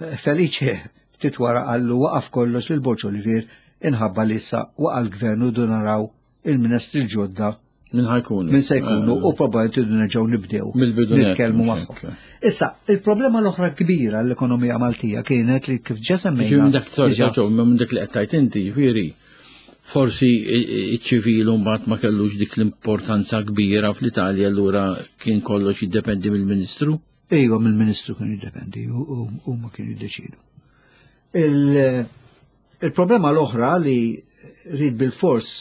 Felice titwara għallu waqaf kollox lil Borċ Olivier inħabba li issa waqa l-gvernu du naraw il-ministri ġodda Min ħajkunu. min se jkunu u probabbilment idu nerġgħu nibdew Mill-bidunet, nitkellmu mhux magħhom. hekk. Issa, il-problema l-oħra kbira l-ekonomija Maltija kienet li kif ġa semmejna. Minn dak sorta, minn dak li qed tajt inti, ġifieri, forsi iċ-ċivil mbagħad ma kellux dik l-importanza kbira fl-Italja allura kien kollox jiddependi mill-Ministru? Ejwa mill-Ministru kien jiddependi u ma kien jiddeċidu. Il-problema l-oħra li rrid bil-fors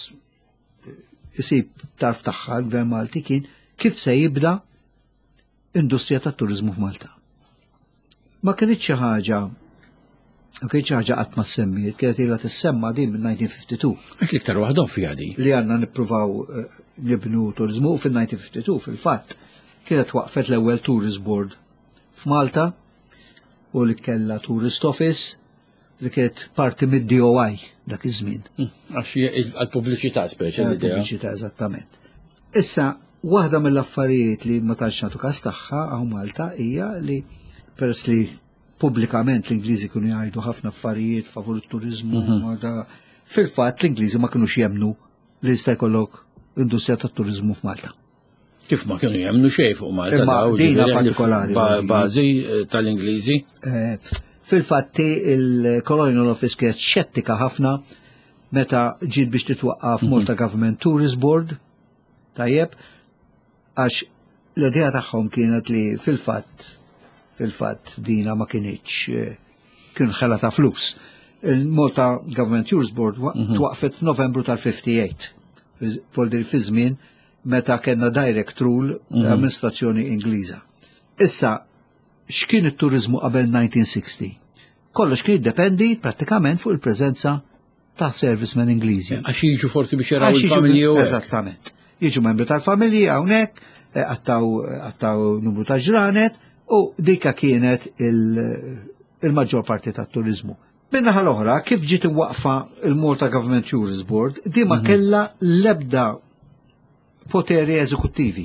isib tarf tagħha l-Gvern Malti kien kif se jibda industrija tat-turiżmu f'Malta. Ma kienx xi ħaġa ma kienx xi ħaġa qatt ma semmiet, kienet ilha tissemma din minn nineteen fifty-two. Għek liktar waħda fija di. Li għandna nippruvaw nibnu turiżmu u fil-nineteen fifty-two fil-fatt kienet waqfet l-ewwel Tourist Board f'Malta u li kellha Tourist Office li kienet parti mid-D O I dak iż-żmien. Għax għal-pubbliċità speċi l-idea. Pubbliċità eżattament. Issa, waħda mill-affarijiet li ma tantx nagħtu każ tagħha hawn Malta hija li peress li pubblikament l-Ingliżi kienu jgħidu ħafna affarijiet favur it-turiżmu, fil-fatt l-Ingliżi ma kinux jemmnu li jista' jkollok industrija tat-turiżmu f'Malta. Kif ma kienu jemmnu xejn fuq Malta. Imma dina partikolari. Bażi tal-Ingliżi. Fil-fatti il-Colonial Office kienet xettika ħafna meta ġiet biex titwaqqaf Malta Government Tourist Board, tajjeb, għax l-idea tagħhom kienet li fil-fatt fil-fatt dina ma kienieċ kien ħela ta' flus. Il-Malta Government Tourist Board twaqfet f'Novembru tal-fifty-eight, foldi fi żmien meta kellna direct rule l-amministrazzjoni Ingliża. Issa, x'kien it-turiżmu qabel nineteen sixty? Kollox kien jiddependi prattikament fuq il-preżenza ta' servicemen Ingliżi. Għax jiġu forsi biex jaraw il-familji u eżattament. Jiġu membri tal-familji hawnhekk, għattaw numru ta' ġranet u dika kienet il-maġġor parti tat-turiżmu. Minnaħa l-oħra, kif ġiet waqfa il-Malta Government Tourist Board, di ma kella l-ebda poteri eżekuttivi.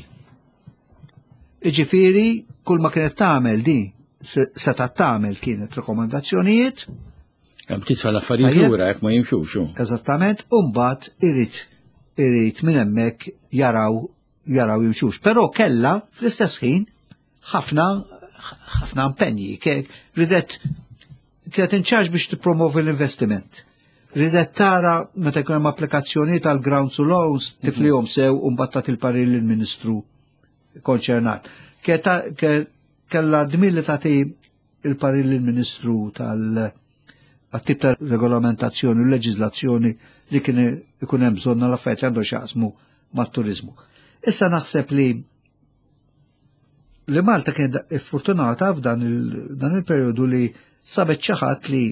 Iġifieri, kull ma kienet tagħmel di, seta' tagħmel kienet rekomandazzjonijiet. Hemm titfa' l-affarijiet lura jekk ma jimxux. Eżattament, u mbagħad irid irid minn hemmhekk jaraw jaraw jimxux. Però kella fl-istess ħin ħafna ħafna impenji, ridet kienet inċarġ biex tippromovi l-investiment. Ridet tara meta jkun hemm applikazzjoni tal-grounds u loans tiflihom sew u mbagħad tagħti il-parir lill-Ministru konċernat. Kella dmilli tagħti il-parir lill-Ministru tal-tip ta' regolamentazzjoni u leġiżlazzjoni li kien ikun hemm bżonn l-affarijiet li għandu x'jaqsmu mat-turiżmu. Issa naħseb li li Malta kienet fortunata f'dan il-perjodu li sabet xi ħadd li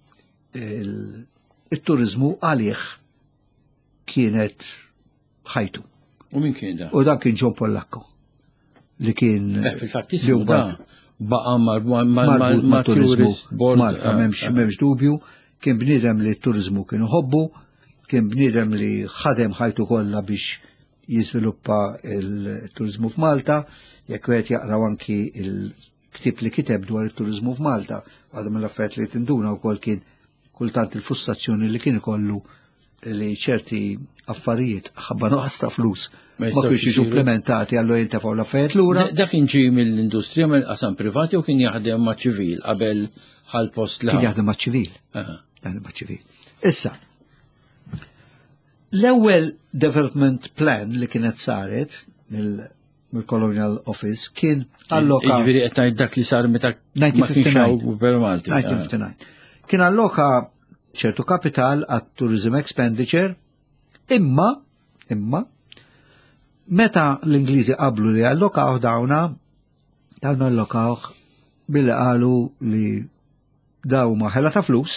il-turizmu għalih kienet ħajtu. U min kien da? U dan kien John Pollacco. Li kien. Fil-fatt ismu da baqa ma' Tourist Board. Malta m'hemmx dubju, kien bniedem li t-turizmu kienu ħobbu, kien bniedem li ħadem ħajtu kollha biex jiżviluppa il-turizmu f'Malta, jekk wieħed jaqraw anki il-ktib li kiteb dwar it-turizmu f'Malta, għadha mill-affarijiet li tinduna wkoll kien kultant il-frustrazzjoni li kien ikollu li ċerti affarijiet ħabba noqas ta' flus ma kienx jiġu implementati għallu jintefgħu l-affarijiet lura. Dak kien ġie mill-industrija mill-qasam privati u kien jaħdem ma' ċivil qabel ħal-post la. Kien jaħdem ma' ċivil. Jaħdem ma' ċivil. Issa, l-ewwel development plan li kienet saret mill-Colonial Office kien alloka. Jiġifieri qed ngħid dak li sar meta ma kienx hawn Malti. nineteen fifty-nine. Kien alloka ċertu kapital għat tourism expenditure, imma, imma, meta l-Ingliżi qablu li allokaw dawna, dawna allokaw billi qalu li daw ma ħela ta' flus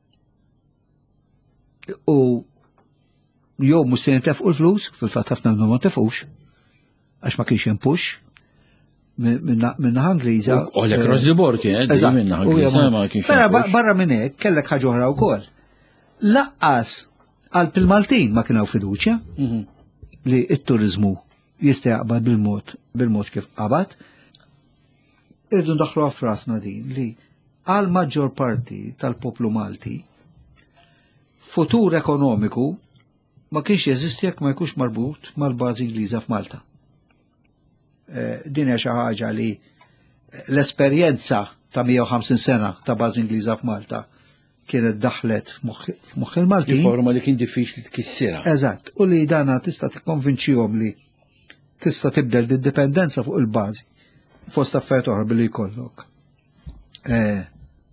u jew mhux se jintefqu l-flus, fil-fatt ħafna minnhom ma ntefqux, għax ma kienx impux minna Angliża. U l across the board kien minna Angliża ma kienx. Barra minn hekk kellek ħaġa oħra wkoll. Laqqas għal pil-Maltin ma kienu fiduċja li t-turizmu jista' jaqbad bil-mod bil-mod kif qabad. Irdu ndaħlu frasna din li għal maġġor parti tal-poplu Malti futur ekonomiku ma kienx jeżisti jekk ma jkunx marbut mal-bażi Ingliża f'Malta. Eh, din hija xi ħaġa li l-esperjenza ta' mija u ħamsin sena ta' bażi Ingliża f'Malta kienet daħlet f'moħħ il-Maltin. Riforma li kien diffiċli tkissira. Eżatt, u li dana tista' tikkonvinċihom li tista' tibdel d-dipendenza fuq il-bażi fost affarijiet oħra billi jkollok. Eh,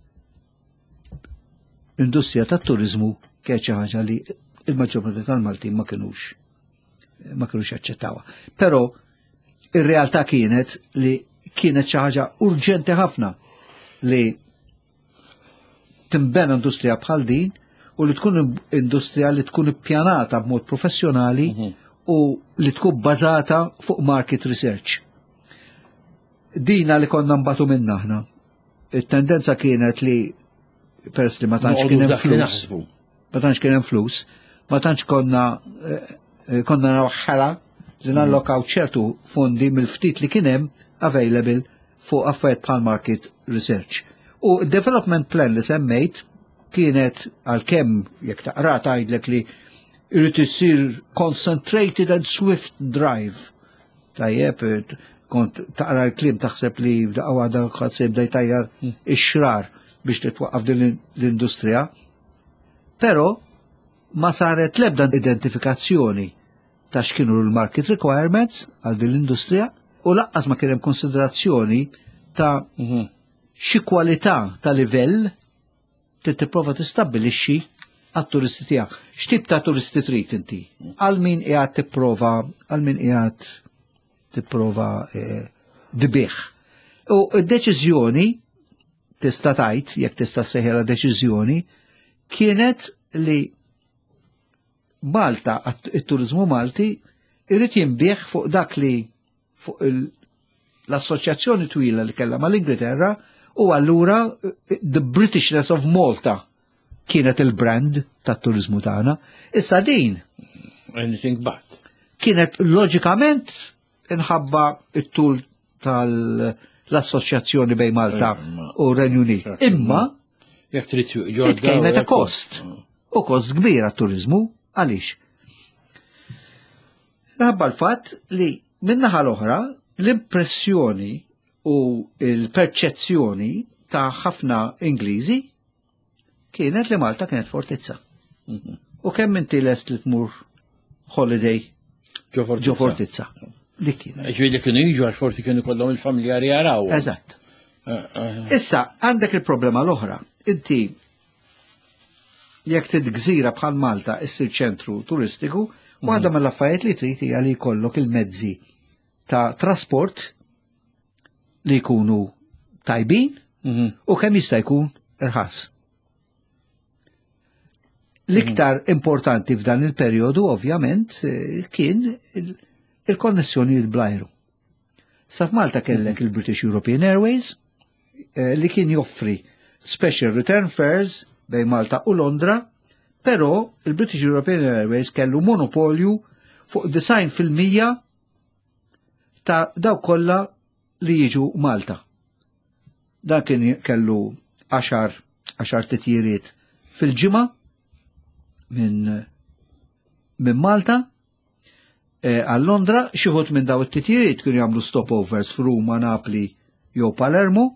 industrija tat-turiżmu kienet xi ħaġa li il-maġġorità tal-Maltin ma kinux ma kinux jaċċettawha. Però ir-realtà kienet li kienet xi ħaġa urġenti ħafna li timbena industrija bħal din u li tkun industrija li tkun ippjanata b'mod professjonali u li tkun bażata fuq market research. Dina li konna mbatu minna aħna. Il-tendenza kienet li peress li ma tantx kien hemm flus, ma tantx kien hemm flus, ma tantx konna konna naraw ħela li nallokaw ċertu fondi mill-ftit li kien hemm available fuq affarijiet bħal market research. U development plan li semmejt kienet għal-kemm jekk taqra tgħidlek li irid isir concentrated and swift drive. Tajjeb, kont taqra l-klim taħseb li f'daqqa waħda ħadd se jibda jtajjar ix-xrar biex titwaqqaf din l-industrija. Però ma saret l-ebda identifikazzjoni ta' x'kienu l-market requirements għal din l-industrija u laqqas ma kien hemm konsiderazzjoni ta' xi kwalità ta' livell tipprova tistabbilixxi għat-turisti tiegħek. X'tip ta' turisti trid inti? Għal min qiegħed tipprova għal min qiegħed tipprova dbieħ. U d-deċiżjoni tista' tgħid jekk tista' sejħela deċiżjoni kienet li Malta, it-turiżmu Malti irid jinbieħ fuq dak li fuq l-assoċjazzjoni twila li kellha mal-Ingilterra u allura the Britishness of Malta kienet il-brand tat-turiżmu tagħna. Issa din anything but kienet loġikament inħabba it-tul tal-assoċjazzjoni bejn Malta u Renju Unit. Imma jekk trid it kienet a cost. U kost kbir għat-turiżmu għaliex. Naħabba l-fatt li min-naħa l-oħra l-impressjoni u l-perċezzjoni ta' ħafna Ingliżi kienet li Malta kienet fortizza. U kemm inti lest li tmur holiday ġo fortizza. Li kienet. Ġieli li kienu jiġu għax forsi kienu kollhom il-familjari jaraw. Eżatt. Issa għandek il-problema l-oħra. Inti jekk tidgżira bħal Malta issir ċentru turistiku, waħda mill-affarijiet li trid hija li jkollok il-mezzi ta' trasport li jkunu tajbin u kemm jista' jkun irħas. L-iktar importanti f'dan il-perjodu ovvjament kien il-konnessjoni l-blajru. Sa f'Malta kellek il-British European Airways li kien joffri special return fares bejn Malta u Londra, però il-British European Airways kellu monopolju fuq design fil-mija ta' daw kollha li jiġu Malta. Dan kien kellu għaxar titjiriet fil-ġimgħa minn min Malta għal e, Londra, xi ħud minn daw it-titjiriet kienu jagħmlu stopovers f'Ruma, Napli jew Palermo.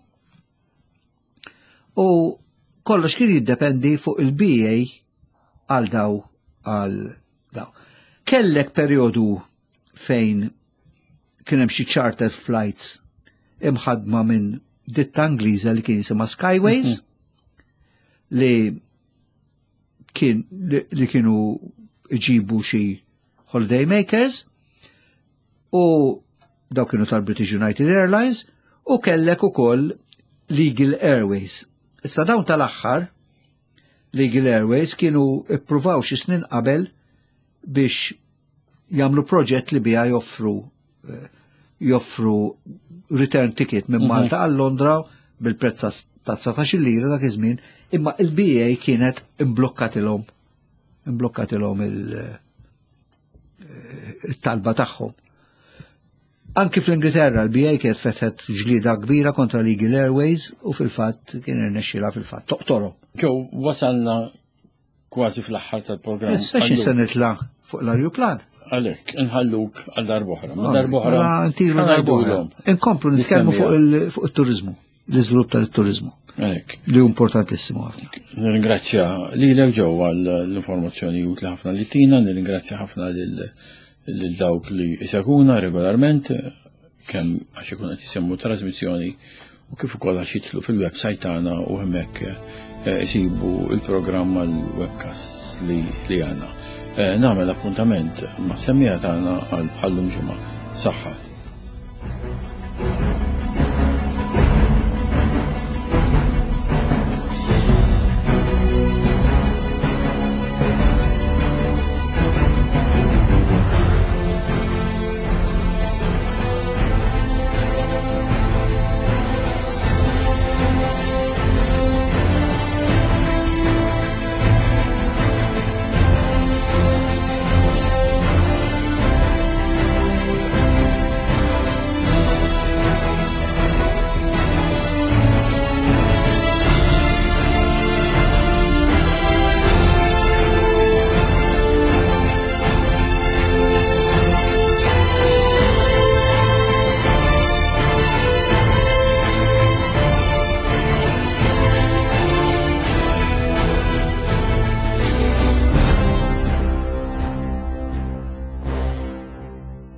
U kollox kien jiddependi fuq il-B A għal daw għal daw. Kellek perjodu fejn kien hemm xi charter flights imħadma minn ditta Angliża li kien jisimha Skyways li kien li, li kienu iġibu xi holiday makers u daw kienu tal-British United Airlines u kellek ukoll Legal Airways. Issa dawn tal-aħħar Legal Airways kienu ippruvaw xi snin qabel biex jagħmlu proġett li biha joffru joffru return ticket minn Malta għal Londra bil-prezz ta' tsatax lira dak iż-żmien, imma il-B A kienet imblokkatilhom imblokkatilhom il-talba tagħhom. Anki fl-Ingilterra l-B A kienet fetħet ġlida kbira kontra Legal Airways u fil-fatt kien irnexxila fil-fatt toqtolhom. Ġew wasalna kważi fl-aħħar tal-programm. Issa xi se nitla' fuq l-ajruplan. Għalhekk, inħalluk għal darbohra. Ma darbohra. Ntilu darbohra. Inkomplu nitkellmu fuq il-turizmu, l-iżvilupp tal-turizmu. Għalhekk. Li importantissimo ħafna. Nirringrazzja lilek ġew għall-informazzjoni utli ħafna li tina, nirringrazzja ħafna lil dawk li jseguna regolarment, kemm għax ikun qed jisemmu trasmissjoni u kif ukoll għax jidħlu fil-website tagħna u hemmhekk isibu il-programm għall-webcast li għandna. Nagħmel appuntament ma' semmija tagħna għal bħallum ġimgħa. Saħħa.